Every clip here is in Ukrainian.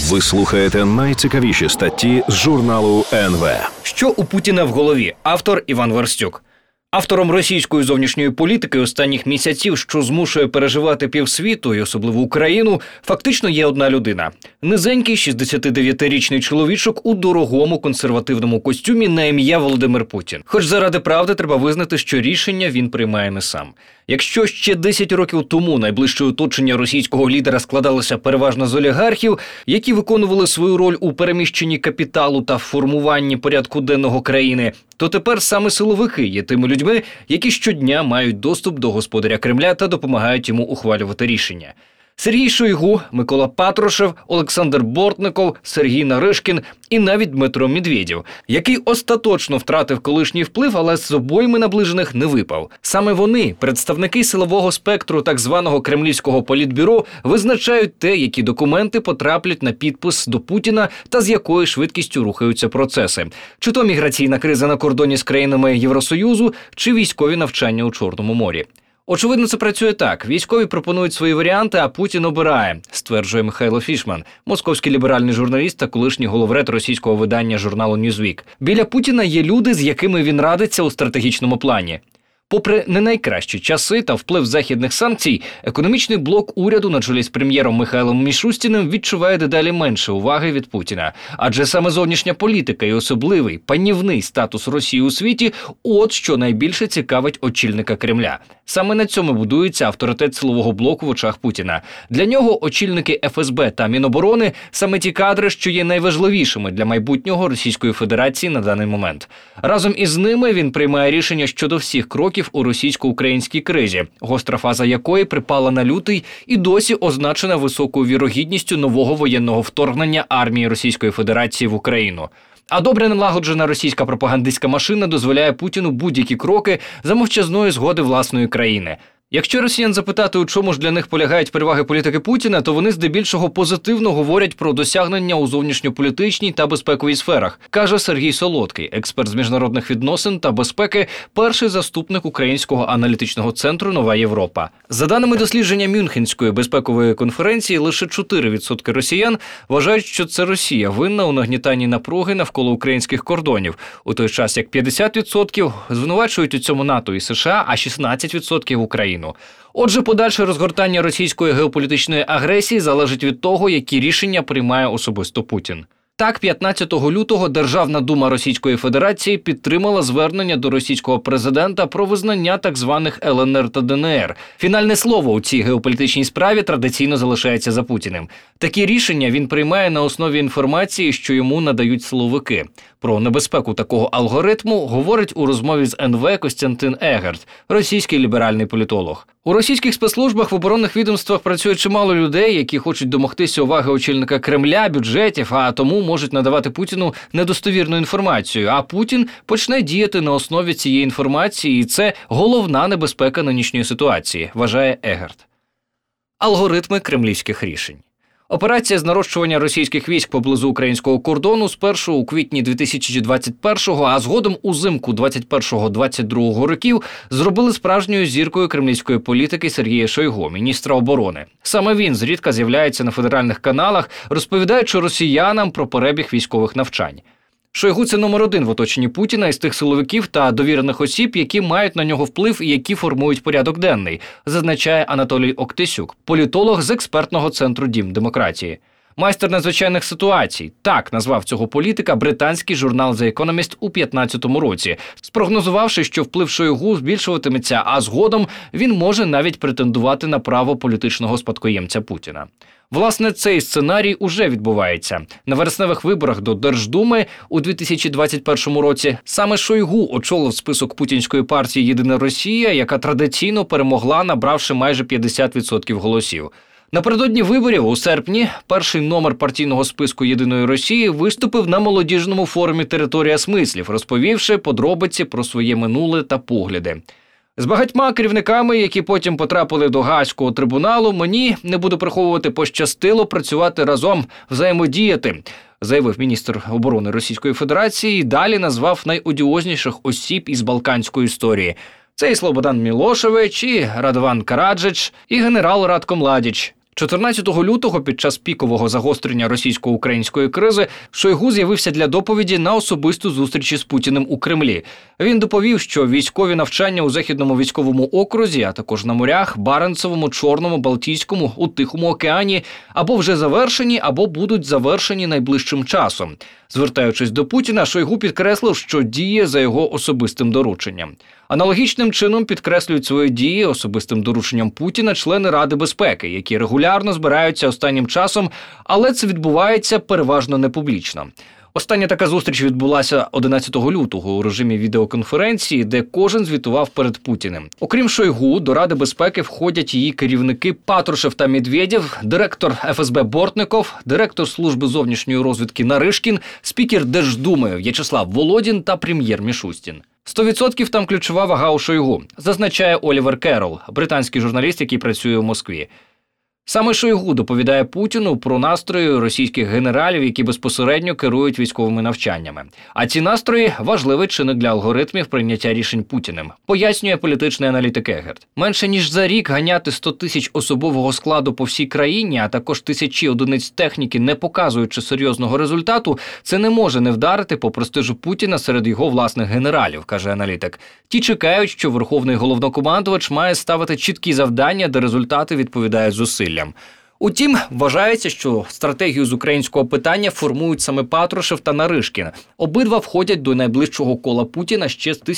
Ви слухаєте найцікавіші статті з журналу НВ. Що у Путіна в голові? Автор Іван Верстюк. Автором російської зовнішньої політики останніх місяців, що змушує переживати півсвіту і особливо Україну, фактично є одна людина. Низенький 69-річний чоловічок у дорогому консервативному костюмі на ім'я Володимир Путін. Хоч заради правди треба визнати, що рішення він приймає не сам. Якщо ще 10 років тому найближче оточення російського лідера складалося переважно з олігархів, які виконували свою роль у переміщенні капіталу та формуванні порядку денного країни, то тепер саме силовики є тими людьми, які щодня мають доступ до господаря Кремля та допомагають йому ухвалювати рішення. Сергій Шойгу, Микола Патрушев, Олександр Бортников, Сергій Наришкін і навіть Дмитро Медведєв, який остаточно втратив колишній вплив, але з обойми наближених не випав. Саме вони, представники силового спектру так званого кремлівського політбюро, визначають те, які документи потраплять на підпис до Путіна та з якою швидкістю рухаються процеси. Чи то міграційна криза на кордоні з країнами Євросоюзу, чи військові навчання у Чорному морі. Очевидно, це працює так. Військові пропонують свої варіанти, а Путін обирає, стверджує Михайло Фішман, московський ліберальний журналіст та колишній головред російського видання журналу Newsweek. Біля Путіна є люди, з якими він радиться у стратегічному плані. Попри не найкращі часи та вплив західних санкцій, економічний блок уряду на чолі з прем'єром Михайлом Мішустіним відчуває дедалі менше уваги від Путіна. Адже саме зовнішня політика і особливий, панівний статус Росії у світі – от що найбільше цікавить очільника Кремля. Саме на цьому будується авторитет силового блоку в очах Путіна. Для нього очільники ФСБ та Міноборони – саме ті кадри, що є найважливішими для майбутнього Російської Федерації на даний момент. Разом із ними він приймає рішення щодо всіх кроків у російсько-українській кризі, гостра фаза якої припала на лютий і досі означена високою вірогідністю нового воєнного вторгнення армії Російської Федерації в Україну. А добре налагоджена російська пропагандистська машина дозволяє Путіну будь-які кроки за мовчазної згоди власної країни. Якщо росіян запитати, у чому ж для них полягають переваги політики Путіна, то вони здебільшого позитивно говорять про досягнення у зовнішньополітичній та безпековій сферах, каже Сергій Солодкий, експерт з міжнародних відносин та безпеки, перший заступник Українського аналітичного центру «Нова Європа». За даними дослідження Мюнхенської безпекової конференції, лише 4% росіян вважають, що це Росія винна у нагнітанні напруги навколо українських кордонів, у той час як 50% звинувачують у цьому НАТО і США, а 16% Україну. Отже, подальше розгортання російської геополітичної агресії залежить від того, які рішення приймає особисто Путін. Так, 15 лютого Державна дума Російської Федерації підтримала звернення до російського президента про визнання так званих ЛНР та ДНР. Фінальне слово у цій геополітичній справі традиційно залишається за Путіним. Такі рішення він приймає на основі інформації, що йому надають силовики. Про небезпеку такого алгоритму говорить у розмові з НВ Костянтин Егерт, російський ліберальний політолог. У російських спецслужбах в оборонних відомствах працює чимало людей, які хочуть домогтися уваги очільника Кремля, бюджетів, а тому можуть надавати Путіну недостовірну інформацію. А Путін почне діяти на основі цієї інформації, і це головна небезпека нинішньої ситуації, вважає Егерт. Алгоритми кремлівських рішень. Операція з нарощування російських військ поблизу українського кордону спершу у квітні 2021-го, а згодом узимку 21-22 років зробили справжньою зіркою кремлівської політики Сергія Шойгу, міністра оборони. Саме він зрідка з'являється на федеральних каналах, розповідаючи росіянам про перебіг військових навчань. Шойгу – це номер один в оточенні Путіна із тих силовиків та довірених осіб, які мають на нього вплив і які формують порядок денний, зазначає Анатолій Октисюк, політолог з експертного центру «Дім демократії». Майстер надзвичайних ситуацій – так назвав цього політика британський журнал The Economist у 2015 році, спрогнозувавши, що вплив Шойгу збільшуватиметься, а згодом він може навіть претендувати на право політичного спадкоємця Путіна. Власне, цей сценарій уже відбувається. На вересневих виборах до Держдуми у 2021 році саме Шойгу очолив список путінської партії «Єдина Росія», яка традиційно перемогла, набравши майже 50% голосів. Напередодні виборів у серпні перший номер партійного списку «Єдиної Росії» виступив на молодіжному форумі «Територія смислів», розповівши подробиці про своє минуле та погляди. З багатьма керівниками, які потім потрапили до Гаазького трибуналу, мені, не буду приховувати, пощастило працювати разом, взаємодіяти, заявив міністр оборони Російської Федерації і далі назвав найодіозніших осіб із балканської історії. Це і Слободан Мілошевич, і Радован Караджич, і генерал Радко Младіч. 14 лютого під час пікового загострення російсько-української кризи Шойгу з'явився для доповіді на особисту зустрічі з Путіним у Кремлі. Він доповів, що військові навчання у Західному військовому окрузі, а також на морях, Баренцевому, Чорному, Балтійському, у Тихому океані або вже завершені, або будуть завершені найближчим часом. Звертаючись до Путіна, Шойгу підкреслив, що діє за його особистим дорученням. Аналогічним чином підкреслюють свої дії особистим дорученням Путіна члени Ради безпеки, які регулярно збираються останнім часом, але це відбувається переважно непублічно. Остання така зустріч відбулася 11 лютого у режимі відеоконференції, де кожен звітував перед Путіним. Окрім Шойгу, до Ради безпеки входять її керівники Патрушев та Медведєв, директор ФСБ Бортников, директор служби зовнішньої розвідки Наришкін, спікер Держдуми В'ячеслав Володін та прем'єр Мішустін. 100% там ключова вага у Шойгу, зазначає Олівер Керол, британський журналіст, який працює у Москві. Саме Шойгу доповідає Путіну про настрої російських генералів, які безпосередньо керують військовими навчаннями. А ці настрої – важливий чинник для алгоритмів прийняття рішень Путіним, пояснює політичний аналітик Егерт. Менше ніж за рік ганяти 100 тисяч особового складу по всій країні, а також тисячі одиниць техніки, не показуючи серйозного результату, це не може не вдарити по престижу Путіна серед його власних генералів, каже аналітик. Ті чекають, що верховний головнокомандувач має ставити чіткі завдання, де результати відповідають зусиллям. Утім, вважається, що стратегію з українського питання формують саме Патрушев та Наришкін. Обидва входять до найближчого кола Путіна ще з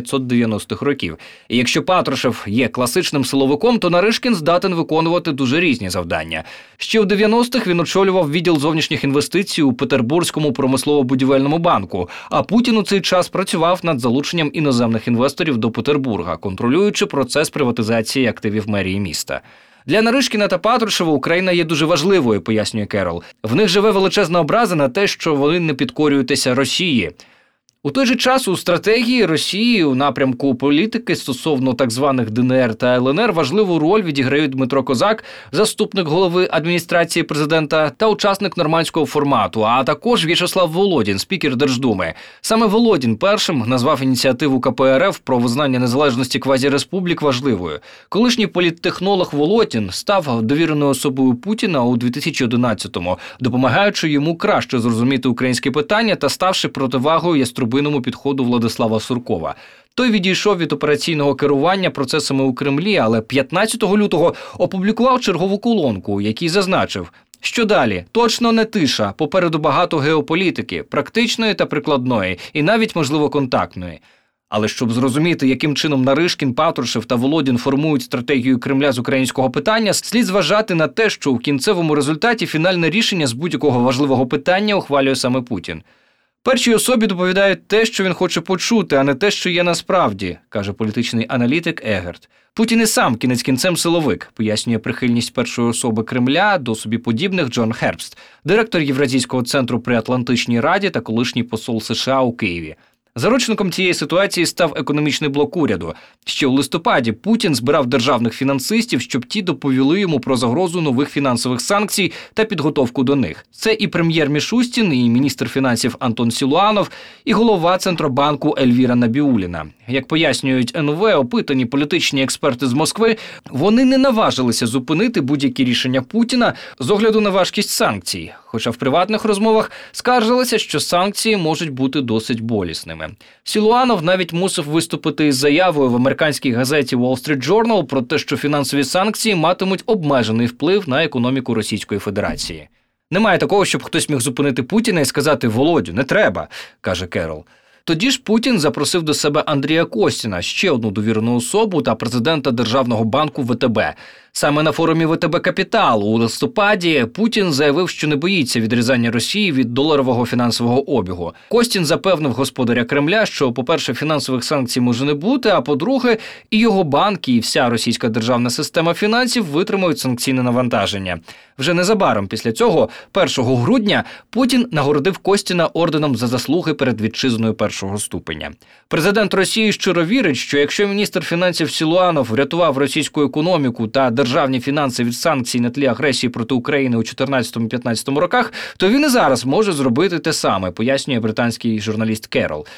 1990-х років. І якщо Патрушев є класичним силовиком, то Наришкін здатен виконувати дуже різні завдання. Ще у 90-х він очолював відділ зовнішніх інвестицій у Петербурзькому промислово-будівельному банку, а Путін у цей час працював над залученням іноземних інвесторів до Петербурга, контролюючи процес приватизації активів мерії міста. Для Наришкіна та Патрушева Україна є дуже важливою, пояснює Керол. В них живе величезна образа на те, що вони не підкорюються Росії. У той же час у стратегії Росії у напрямку політики стосовно так званих ДНР та ЛНР важливу роль відіграють Дмитро Козак, заступник голови адміністрації президента та учасник нормандського формату, а також В'ячеслав Володін, спікер Держдуми. Саме Володін першим назвав ініціативу КПРФ про визнання незалежності квазіреспублік важливою. Колишній політтехнолог Володін став довіреною особою Путіна у 2011-му, допомагаючи йому краще зрозуміти українське питання та ставши противагою яструбиному підходу Владислава Суркова. Той відійшов від операційного керування процесами у Кремлі, але 15 лютого опублікував чергову колонку, у якій зазначив: що далі? Точно не тиша, попереду багато геополітики, практичної та прикладної, і навіть, можливо, контактної. Але щоб зрозуміти, яким чином Наришкін, Патрушев та Володін формують стратегію Кремля з українського питання, слід зважати на те, що у кінцевому результаті фінальне рішення з будь-якого важливого питання ухвалює саме Путін. Першій особі доповідають те, що він хоче почути, а не те, що є насправді, каже політичний аналітик Егерт. Путін і сам кінець кінцем силовик, пояснює прихильність першої особи Кремля до собі подібних Джон Хербст, директор Євразійського центру при Атлантичній Раді та колишній посол США у Києві. Заручником цієї ситуації став економічний блок уряду. Ще у листопаді Путін збирав державних фінансистів, щоб ті доповіли йому про загрозу нових фінансових санкцій та підготовку до них. Це і прем'єр Мішустін, і міністр фінансів Антон Силуанов, і голова Центробанку Ельвіра Набіуліна. Як пояснюють НВ, опитані політичні експерти з Москви, вони не наважилися зупинити будь-які рішення Путіна з огляду на важкість санкцій. Хоча в приватних розмовах скаржилися, що санкції можуть бути досить болісними. Силуанов навіть мусив виступити із заявою в американській газеті Wall Street Journal про те, що фінансові санкції матимуть обмежений вплив на економіку Російської Федерації. Немає такого, щоб хтось міг зупинити Путіна і сказати: «Володю, не треба», каже Керол. Тоді ж Путін запросив до себе Андрія Костіна, ще одну довірену особу та президента Державного банку ВТБ. Саме на форумі ВТБ «Капітал» у листопаді Путін заявив, що не боїться відрізання Росії від доларового фінансового обігу. Костін запевнив господаря Кремля, що, по-перше, фінансових санкцій може не бути, а по-друге, і його банки, і вся російська державна система фінансів витримають санкційне навантаження. Вже незабаром після цього, 1 грудня, Путін нагородив Костіна орденом за заслуги перед вітчизною першого ступеня. Президент Росії щиро вірить, що якщо міністр фінансів Силуанов врятував російську економіку та державні фінанси від санкцій на тлі агресії проти України у 2014-2015 роках, то він і зараз може зробити те саме, пояснює британський журналіст Керол.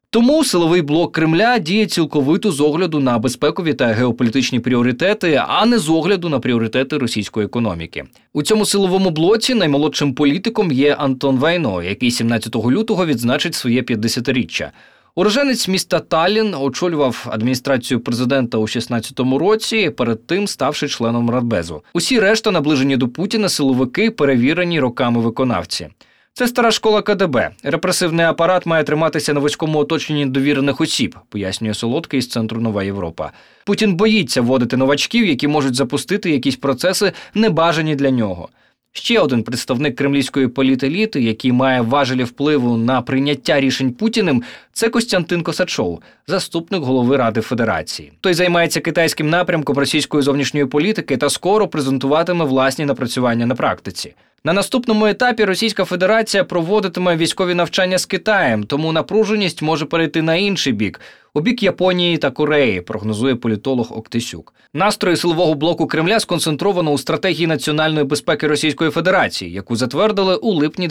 Тому силовий блок Кремля діє цілковито з огляду на безпекові та геополітичні пріоритети, а не з огляду на пріоритети російської економіки. У цьому силовому блоці наймолодшим політиком є Антон Вайно, який 17 лютого відзначить своє 50-річчя. Уроженець міста Таллін очолював адміністрацію президента у 16-му році, перед тим ставши членом Радбезу. Усі решта наближені до Путіна силовики, перевірені роками виконавці. Це стара школа КДБ. Репресивний апарат має триматися на вузькому оточенні довірених осіб, пояснює Солодкий з Центру «Нова Європа». Путін боїться вводити новачків, які можуть запустити якісь процеси, небажані для нього. Ще один представник кремлівської політеліти, який має важелі впливу на прийняття рішень Путіним, це Костянтин Косачов, заступник голови Ради Федерації. Той займається китайським напрямком російської зовнішньої політики та скоро презентуватиме власні напрацювання на практиці. На наступному етапі Російська Федерація проводитиме військові навчання з Китаєм, тому напруженість може перейти на інший бік – у бік Японії та Кореї, прогнозує політолог Октисюк. Настрої силового блоку Кремля сконцентровано у стратегії національної безпеки Російської Федерації, яку затвердили у липні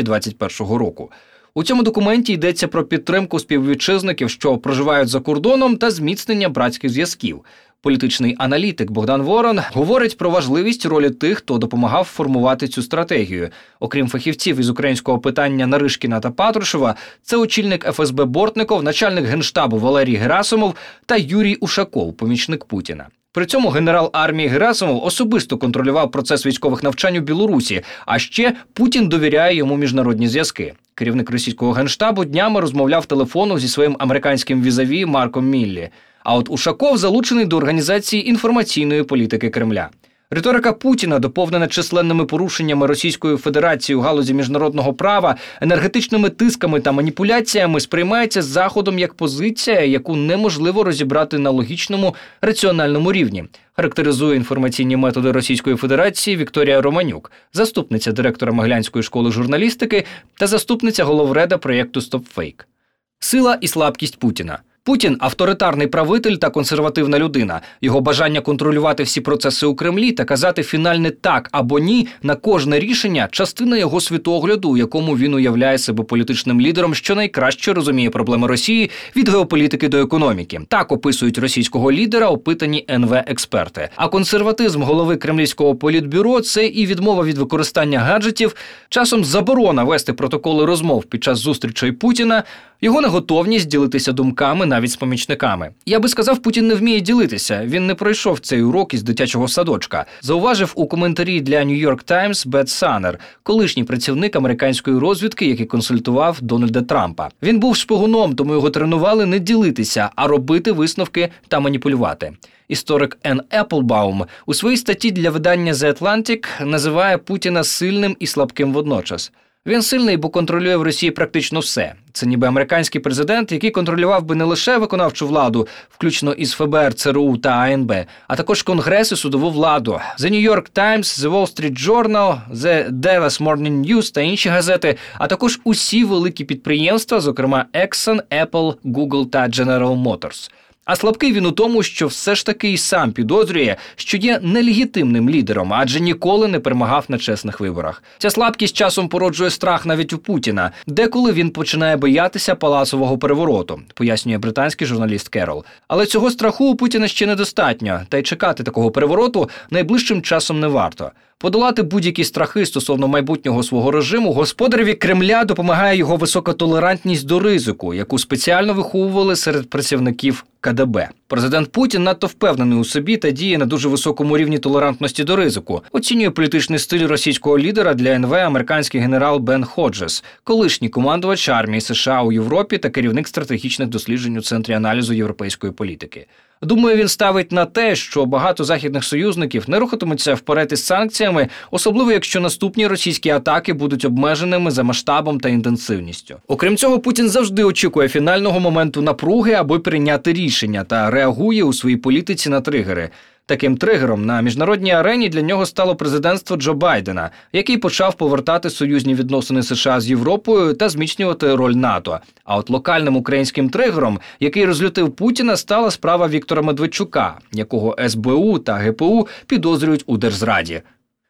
2021 року. У цьому документі йдеться про підтримку співвітчизників, що проживають за кордоном, та зміцнення братських зв'язків. Політичний аналітик Богдан Ворон говорить про важливість ролі тих, хто допомагав формувати цю стратегію. Окрім фахівців із українського питання Наришкіна та Патрушева, це очільник ФСБ Бортников, начальник Генштабу Валерій Герасимов та Юрій Ушаков, помічник Путіна. При цьому генерал армії Герасимов особисто контролював процес військових навчань у Білорусі, а ще Путін довіряє йому міжнародні зв'язки. Керівник російського Генштабу днями розмовляв телефоном зі своїм американським візаві Марком Міллі. А от Ушаков залучений до організації інформаційної політики Кремля. Риторика Путіна, доповнена численними порушеннями Російської Федерації у галузі міжнародного права, енергетичними тисками та маніпуляціями, сприймається Заходом як позиція, яку неможливо розібрати на логічному, раціональному рівні, характеризує інформаційні методи Російської Федерації Вікторія Романюк, заступниця директора Могилянської школи журналістики та заступниця головреда проєкту «Стопфейк». Сила і слабкість Путіна. Путін – авторитарний правитель та консервативна людина. Його бажання контролювати всі процеси у Кремлі та казати фінальне «так» або «ні» на кожне рішення – частина його світогляду, у якому він уявляє себе політичним лідером, що найкраще розуміє проблеми Росії від геополітики до економіки. Так описують російського лідера опитані НВ-експерти. А консерватизм голови Кремлівського політбюро – це і відмова від використання гаджетів, часом заборона вести протоколи розмов під час зустрічей Путіна, його неготовність ділитися думками навіть з помічниками. Я би сказав, Путін не вміє ділитися. Він не пройшов цей урок із дитячого садочка. Зауважив у коментарі для New York Times Бет Санер, колишній працівник американської розвідки, який консультував Дональда Трампа. Він був шпигуном, тому його тренували не ділитися, а робити висновки та маніпулювати. Історик Енн Еплбаум у своїй статті для видання The Atlantic називає Путіна сильним і слабким водночас. Він сильний, бо контролює в Росії практично все. Це ніби американський президент, який контролював би не лише виконавчу владу, включно із ФБР, ЦРУ та АНБ, а також Конгрес і судову владу. The New York Times, The Wall Street Journal, The Dallas Morning News та інші газети, а також усі великі підприємства, зокрема Exxon, Apple, Google та General Motors. А слабкий він у тому, що все ж таки й сам підозрює, що є нелегітимним лідером, адже ніколи не перемагав на чесних виборах. Ця слабкість часом породжує страх навіть у Путіна. Деколи він починає боятися палацового перевороту, пояснює британський журналіст Керол. Але цього страху у Путіна ще недостатньо, та й чекати такого перевороту найближчим часом не варто. Подолати будь-які страхи стосовно майбутнього свого режиму господареві Кремля допомагає його висока толерантність до ризику, яку спеціально виховували серед працівників КДБ. Президент Путін надто впевнений у собі та діє на дуже високому рівні толерантності до ризику, оцінює політичний стиль російського лідера для НВ американський генерал Бен Ходжес, колишній командувач армії США у Європі та керівник стратегічних досліджень у Центрі аналізу європейської політики. Думаю, він ставить на те, що багато західних союзників не рухатимуться вперед із санкціями, особливо якщо наступні російські атаки будуть обмеженими за масштабом та інтенсивністю. Окрім цього, Путін завжди очікує фінального моменту напруги, аби прийняти рішення, та реагує у своїй політиці на тригери. Таким тригером на міжнародній арені для нього стало президентство Джо Байдена, який почав повертати союзні відносини США з Європою та зміцнювати роль НАТО. А от локальним українським тригером, який розлютив Путіна, стала справа Віктора Медведчука, якого СБУ та ГПУ підозрюють у держзраді.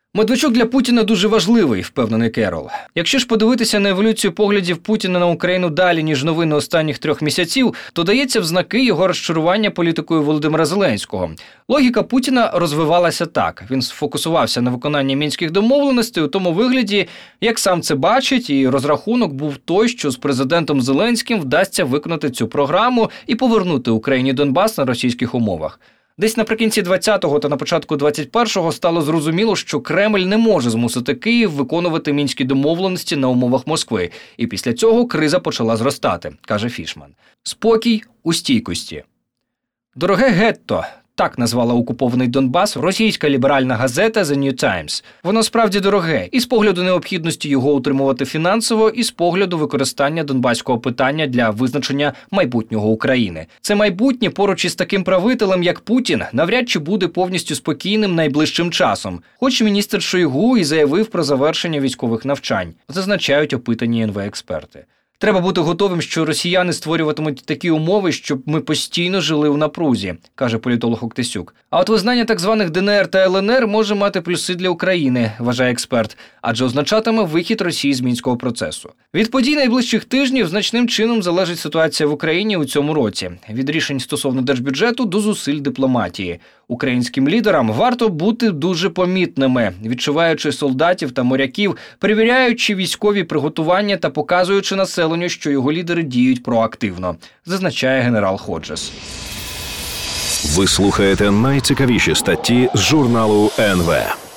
Медведчук для Путіна дуже важливий, впевнений Керол. Якщо ж подивитися на еволюцію поглядів Путіна на Україну далі, ніж новини останніх 3 місяців, то дається в знаки його розчарування політикою Володимира Зеленського. Логіка Путіна розвивалася так. Він сфокусувався на виконанні мінських домовленостей у тому вигляді, як сам це бачить, і розрахунок був той, що з президентом Зеленським вдасться виконати цю програму і повернути Україні Донбас на російських умовах. Десь наприкінці 20-го та на початку 21-го стало зрозуміло, що Кремль не може змусити Київ виконувати мінські домовленості на умовах Москви. І після цього криза почала зростати, каже Фішман. Спокій у стійкості. Дороге гетто – так назвала окупований Донбас російська ліберальна газета The New Times. Воно справді дороге, і з погляду необхідності його утримувати фінансово, і з погляду використання донбаського питання для визначення майбутнього України. Це майбутнє поруч із таким правителем, як Путін, навряд чи буде повністю спокійним найближчим часом. Хоч міністр Шойгу і заявив про завершення військових навчань, зазначають опитані НВ-експерти. Треба бути готовим, що росіяни створюватимуть такі умови, щоб ми постійно жили у напрузі, каже політолог Октисюк. А от визнання так званих ДНР та ЛНР може мати плюси для України, вважає експерт, адже означатиме вихід Росії з мінського процесу. Від подій найближчих тижнів значним чином залежить ситуація в Україні у цьому році. Від рішень стосовно держбюджету до зусиль дипломатії. Українським лідерам варто бути дуже помітними, відчуваючи солдатів та моряків, перевіряючи військові приготування та показуючи населенню, що його лідери діють проактивно, зазначає генерал Ходжес. Ви слухаєте найцікавіші статті з журналу НВ.